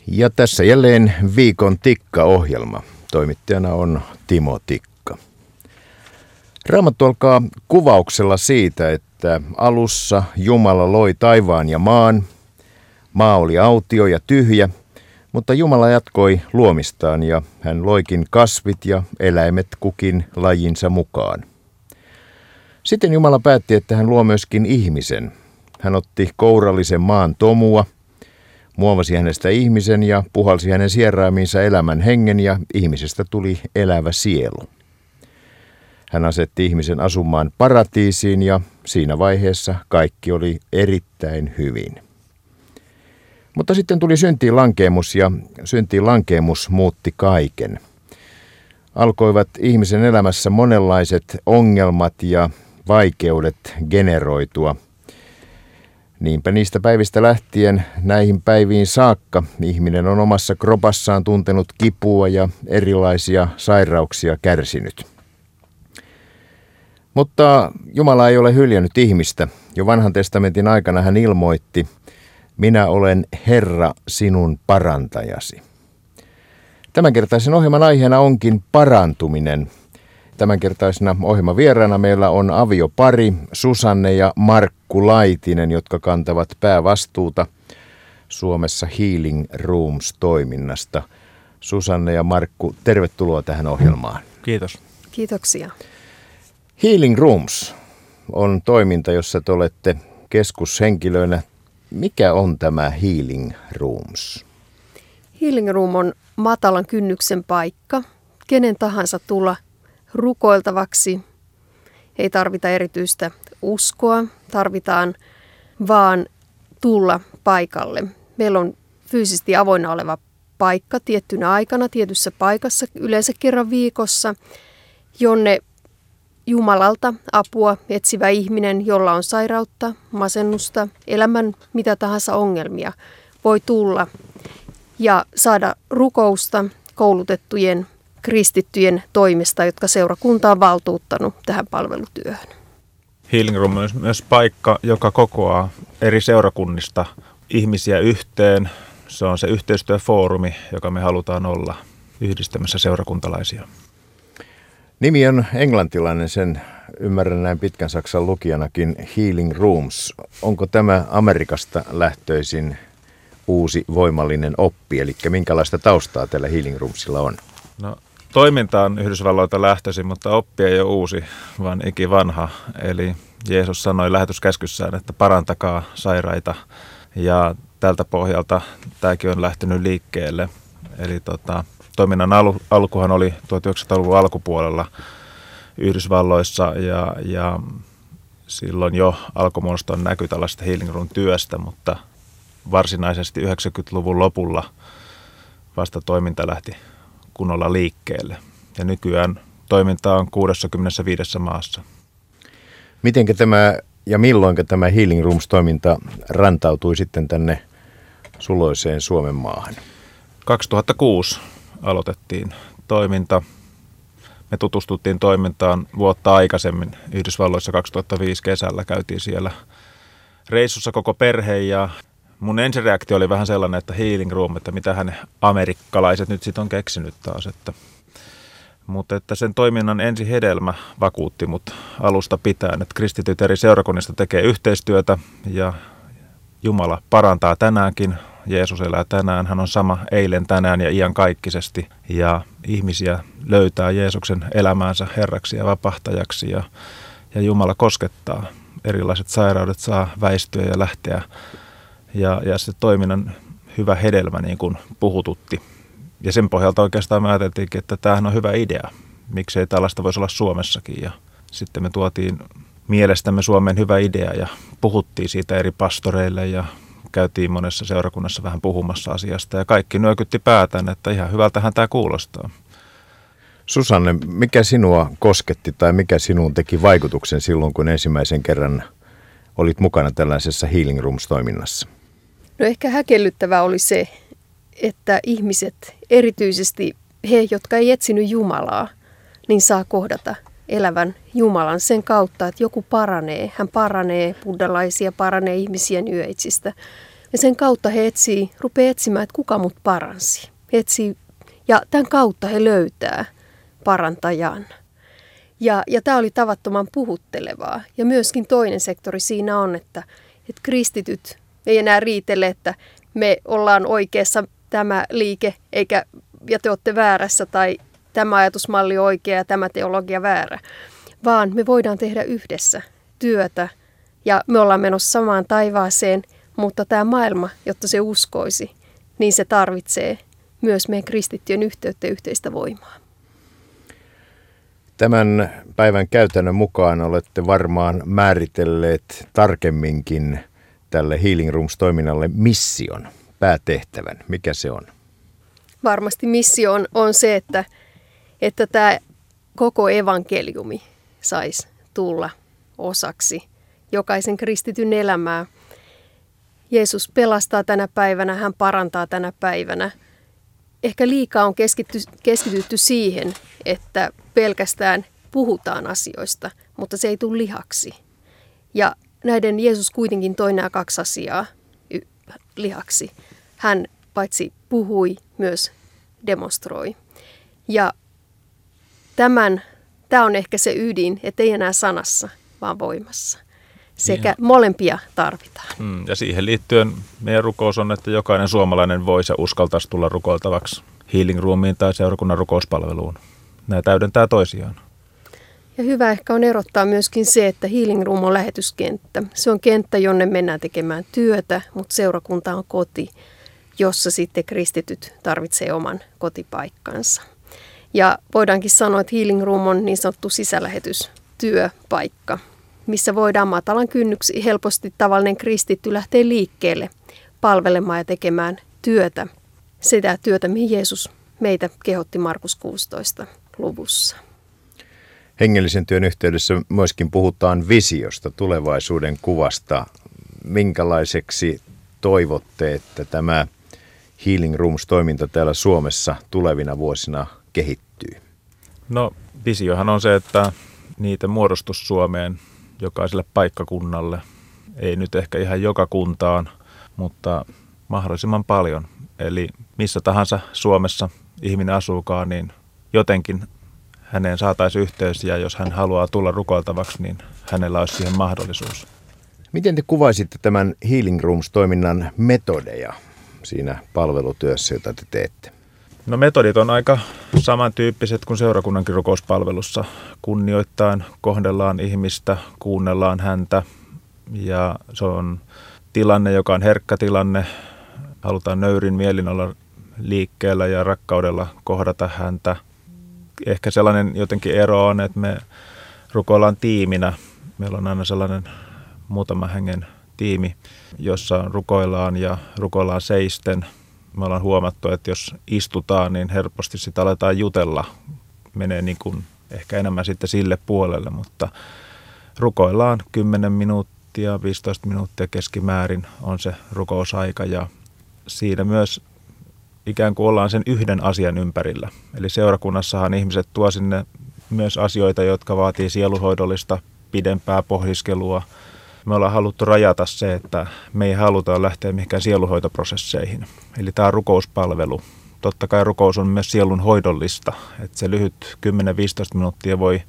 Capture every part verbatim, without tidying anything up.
Ja tässä jälleen viikon Tikka-ohjelma. Toimittajana on Timo Tikka. Raamattu alkaa kuvauksella siitä, että alussa Jumala loi taivaan ja maan. Maa oli autio ja tyhjä, mutta Jumala jatkoi luomistaan ja hän loikin kasvit ja eläimet kukin lajinsa mukaan. Sitten Jumala päätti, että hän luo myöskin ihmisen. Hän otti kourallisen maan tomua, muovasi hänestä ihmisen ja puhalsi hänen sieraimiinsa elämän hengen ja ihmisestä tuli elävä sielu. Hän asetti ihmisen asumaan paratiisiin ja siinä vaiheessa kaikki oli erittäin hyvin. Mutta sitten tuli syntiin lankeemus ja syntiin lankeemus muutti kaiken. Alkoivat ihmisen elämässä monenlaiset ongelmat ja vaikeudet generoitua. Niinpä niistä päivistä lähtien näihin päiviin saakka ihminen on omassa kropassaan tuntenut kipua ja erilaisia sairauksia kärsinyt. Mutta Jumala ei ole hyljännyt ihmistä. Jo vanhan testamentin aikana hän ilmoitti, minä olen Herra sinun parantajasi. Tämänkertaisen ohjelman aiheena onkin parantuminen. Tämänkertaisena ohjelman vieraana meillä on aviopari Susanne ja Markku Laitinen, jotka kantavat päävastuuta Suomessa Healing Rooms-toiminnasta. Susanne ja Markku, tervetuloa tähän ohjelmaan. Kiitos. Kiitoksia. Healing Rooms on toiminta, jossa te olette keskushenkilöinä. Mikä on tämä Healing Rooms? Healing Room on matalan kynnyksen paikka. Kenen tahansa tulla rukoiltavaksi. Ei tarvita erityistä uskoa, tarvitaan vaan tulla paikalle. Meillä on fyysisesti avoinna oleva paikka tiettynä aikana, tietyssä paikassa, yleensä kerran viikossa, jonne Jumalalta apua etsivä ihminen, jolla on sairautta, masennusta, elämän mitä tahansa ongelmia, voi tulla ja saada rukousta koulutettujen kristittyjen toimesta, jotka seurakunta on valtuuttanut tähän palvelutyöhön. Healing Room on myös paikka, joka kokoaa eri seurakunnista ihmisiä yhteen. Se on se yhteistyöfoorumi, joka me halutaan olla yhdistämässä seurakuntalaisia. Nimi on englantilainen, sen ymmärrän näin pitkän saksan lukijanakin, Healing Rooms. Onko tämä Amerikasta lähtöisin uusi voimallinen oppi, eli minkälaista taustaa tällä Healing Roomsilla on? No, toiminta on Yhdysvalloilta lähtöisin, mutta oppi ei ole uusi, vaan ikivanha. Eli Jeesus sanoi lähetyskäskyssään, että parantakaa sairaita, ja tältä pohjalta tämäkin on lähtenyt liikkeelle. Eli tota, toiminnan al- alkuhan oli tuhatyhdeksänsataaluvun alkupuolella Yhdysvalloissa, ja, ja silloin jo alkoi muodostua näky tällaista Healing Room -työstä, mutta varsinaisesti yhdeksänkymmentäluvun lopulla vasta toiminta lähti kunnolla liikkeelle. Ja nykyään toiminta on kuusikymmentäviisi maassa. Mitenkä tämä ja milloinka tämä Healing Rooms-toiminta rantautui sitten tänne suloiseen Suomen maahan? kaksituhattakuusi aloitettiin toiminta. Me tutustuttiin toimintaan vuotta aikaisemmin Yhdysvalloissa kaksituhattaviisi kesällä. Käytiin siellä reissussa koko perhe ja mun ensireaktio oli vähän sellainen, että Healing Room, että mitähän amerikkalaiset nyt sitten on keksinyt taas. Että, mutta että sen toiminnan ensi hedelmä vakuutti mut alusta pitäen, että kristityt eri seurakunnista tekee yhteistyötä ja Jumala parantaa tänäänkin. Jeesus elää tänään, hän on sama eilen, tänään ja iankaikkisesti. Ja ihmisiä löytää Jeesuksen elämäänsä Herraksi ja vapahtajaksi ja, ja Jumala koskettaa. Erilaiset sairaudet saa väistyä ja lähteä. Ja, ja se toiminnan hyvä hedelmä niin kuin puhututti. Ja sen pohjalta oikeastaan me ajateltiinkin, että tämähän on hyvä idea. Miksei tällaista voisi olla Suomessakin. Ja sitten me tuotiin mielestämme Suomeen hyvä idea ja puhuttiin siitä eri pastoreille ja käytiin monessa seurakunnassa vähän puhumassa asiasta. Ja kaikki nyökytti päätään, että ihan hyvältähän tämä kuulostaa. Susanne, mikä sinua kosketti tai mikä sinuun teki vaikutuksen silloin, kun ensimmäisen kerran olit mukana tällaisessa Healing Rooms-toiminnassa? No ehkä häkellyttävää oli se, että ihmiset, erityisesti he, jotka ei etsinyt Jumalaa, niin saa kohdata elävän Jumalan sen kautta, että joku paranee. Hän paranee buddhalaisia, paranee ihmisiä New Ageista. Ja sen kautta he etsii, rupeaa etsimään, että kuka mut paransi. He etsii, ja tämän kautta he löytää parantajan. Ja, ja tämä oli tavattoman puhuttelevaa. Ja myöskin toinen sektori siinä on, että, että kristityt ei enää riitele, että me ollaan oikeassa tämä liike, eikä, ja te olette väärässä, tai tämä ajatusmalli on oikea ja tämä teologia väärä. Vaan me voidaan tehdä yhdessä työtä, ja me ollaan menossa samaan taivaaseen, mutta tämä maailma, jotta se uskoisi, niin se tarvitsee myös meidän kristittyjen yhteyttä ja yhteistä voimaa. Tämän päivän käytännön mukaan olette varmaan määritelleet tarkemminkin tälle Healing Rooms-toiminnalle mission, päätehtävän. Mikä se on? Varmasti missio on, on se, että, että tämä koko evankeliumi saisi tulla osaksi jokaisen kristityn elämää. Jeesus pelastaa tänä päivänä, hän parantaa tänä päivänä. Ehkä liikaa on keskitty, keskitytty siihen, että pelkästään puhutaan asioista, mutta se ei tule lihaksi. Ja näiden Jeesus kuitenkin toi nämä kaksi asiaa y- lihaksi. Hän paitsi puhui, myös demonstroi. Ja tämän, tämä on ehkä se ydin, että ei enää sanassa, vaan voimassa. Sekä niin. Molempia tarvitaan. Mm, ja siihen liittyen meidän rukous on, että jokainen suomalainen voisi ja uskaltaisi tulla rukoiltavaksi Healing Roomiin tai seurakunnan rukouspalveluun. Nämä täydentää toisiaan. Ja hyvä ehkä on erottaa myöskin se, että Healing Room on lähetyskenttä. Se on kenttä, jonne mennään tekemään työtä, mutta seurakunta on koti, jossa sitten kristityt tarvitsee oman kotipaikkansa. Ja voidaankin sanoa, että Healing Room on niin sanottu sisälähetystyöpaikka, missä voidaan matalan kynnyksi helposti tavallinen kristitty lähteä liikkeelle palvelemaan ja tekemään työtä. Sitä työtä, mihin Jeesus meitä kehotti Markus kuusitoista luvussa. Hengellisen työn yhteydessä myöskin puhutaan visiosta, tulevaisuuden kuvasta. Minkälaiseksi toivotte, että tämä Healing Rooms-toiminta täällä Suomessa tulevina vuosina kehittyy? No visiohan on se, että niitä muodostus Suomeen jokaiselle paikkakunnalle, ei nyt ehkä ihan joka kuntaan, mutta mahdollisimman paljon. Eli missä tahansa Suomessa ihminen asuukaan, niin jotenkin häneen saataisiin yhteys, ja jos hän haluaa tulla rukoiltavaksi, niin hänellä olisi siihen mahdollisuus. Miten te kuvaisitte tämän Healing Rooms-toiminnan metodeja siinä palvelutyössä, jota te teette? No metodit on aika samantyyppiset kuin seurakunnankin rukouspalvelussa. Kunnioittain, kohdellaan ihmistä, kuunnellaan häntä, ja se on tilanne, joka on herkkä tilanne. Halutaan nöyrin mielin olla liikkeellä ja rakkaudella kohdata häntä. Ehkä sellainen jotenkin ero on, että me rukoillaan tiiminä. Meillä on aina sellainen muutama hengen tiimi, jossa rukoillaan ja rukoillaan seisten. Me ollaan huomattu, että jos istutaan, niin helposti sitä aletaan jutella. Menee niin kuin ehkä enemmän sitten sille puolelle, mutta rukoillaan kymmenen minuuttia, viisitoista minuuttia keskimäärin on se rukousaika, ja siinä myös ikään kuin ollaan sen yhden asian ympärillä. Eli seurakunnassahan ihmiset tuo sinne myös asioita, jotka vaatii sielunhoidollista pidempää pohdiskelua. Me ollaan haluttu rajata se, että me ei haluta lähteä mihinkään sielunhoitoprosesseihin. Eli tämä on rukouspalvelu. Totta kai rukous on myös sielunhoidollista. Että se lyhyt kymmenen viisitoista minuuttia voi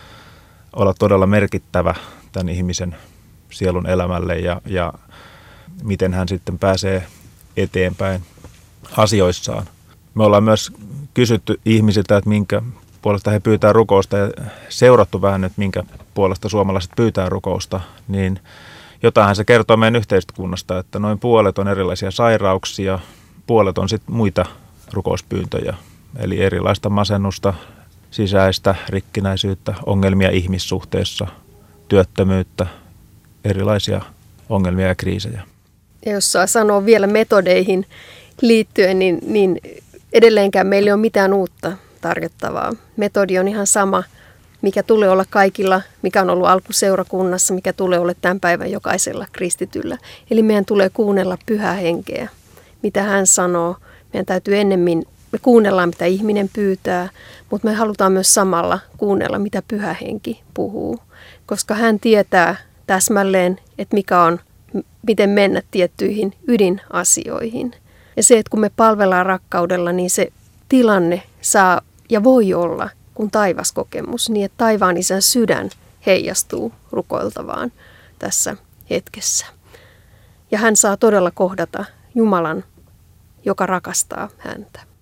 olla todella merkittävä tämän ihmisen sielun elämälle, ja, ja miten hän sitten pääsee eteenpäin asioissaan. Me ollaan myös kysytty ihmisiltä, että minkä puolesta he pyytää rukousta, ja seurattu vähän, että minkä puolesta suomalaiset pyytää rukousta, niin jotain se kertoo meidän yhteiskunnasta, että noin puolet on erilaisia sairauksia, puolet on sitten muita rukouspyyntöjä, eli erilaista masennusta, sisäistä rikkinäisyyttä, ongelmia ihmissuhteessa, työttömyyttä, erilaisia ongelmia ja kriisejä. Ja jos saa sanoa vielä metodeihin liittyen, niin, niin edelleenkään meillä ei ole mitään uutta tarjottavaa. Metodi on ihan sama, mikä tulee olla kaikilla, mikä on ollut alkuseurakunnassa, mikä tulee olla tämän päivän jokaisella kristityllä. Eli meidän tulee kuunnella Pyhää Henkeä, mitä hän sanoo. Meidän täytyy ennemmin, me kuunnellaan mitä ihminen pyytää, mutta me halutaan myös samalla kuunnella mitä Pyhä Henki puhuu, koska hän tietää täsmälleen, että mikä on miten mennä tiettyihin ydinasioihin. Ja se, että kun me palvellaan rakkaudella, niin se tilanne saa ja voi olla kuin taivaskokemus, niin että taivaan isän sydän heijastuu rukoiltavaan tässä hetkessä. Ja hän saa todella kohdata Jumalan, joka rakastaa häntä.